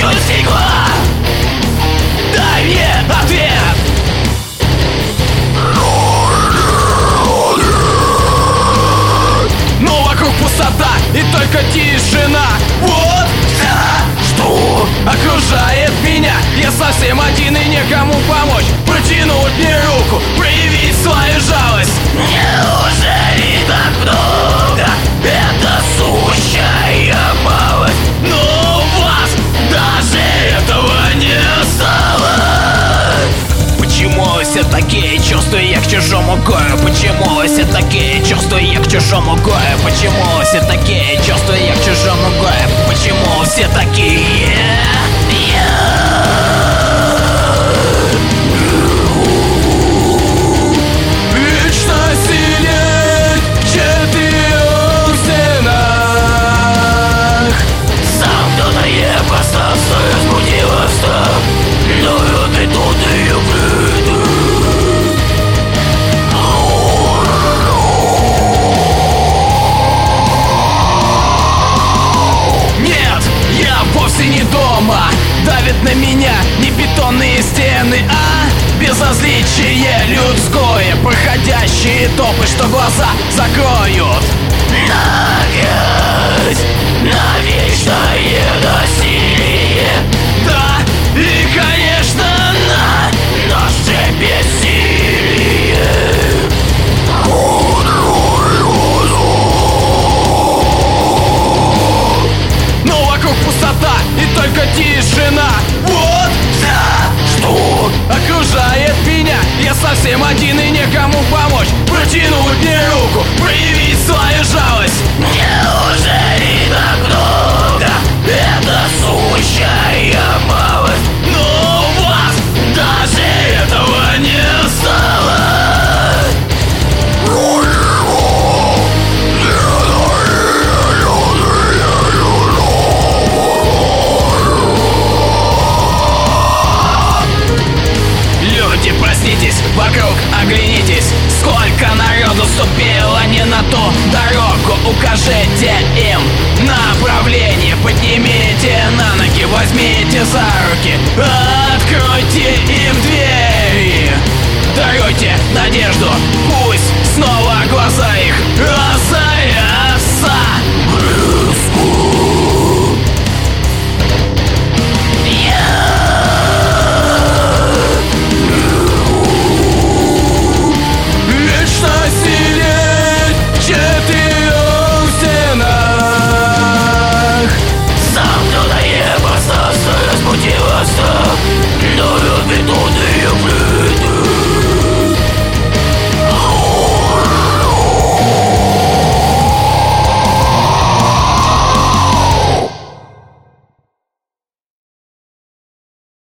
чуть стекла. Дай мне ответ. Но вокруг пустота и только тишина. Вот что окружает меня. Я совсем один и некому помочь. Протянуть мне руку, проявить свою жалость. Неужели так много? Это сущая малость. Но у вас даже этого не осталось. Почему все такие чувства, я к чужому горю? Почему все такие чувства, я к чужому горю? Почему все такие чувства, я к чужому горю? Почему все такие? Вечно сидеть в четырех стенах. Замкнутое пространство разбудило страх. Но вот и тут и приду. Нет, я вовсе не дома. Давит на меня не бетонные стены, а безразличие людское. Проходящие топы, что глаза закроют. На грязь, на вечное насилие. Да, и, конечно, на наше бессилие. Но вокруг пустота и только тишина. Вот что окружает меня. Я совсем один и некому помочь. Протянуть мне руку, проявить свою жалость. Неужели так много? Это сущая малость. Но у вас даже этого не осталось. Люди, проснитесь, вокруг оглянитесь. Сколько народу ступило не на ту дорогу. Укажите им направление. Поднимите на ноги, возьмите за руки. Откройте им двери. Даруйте надежду, пусть снова глаза их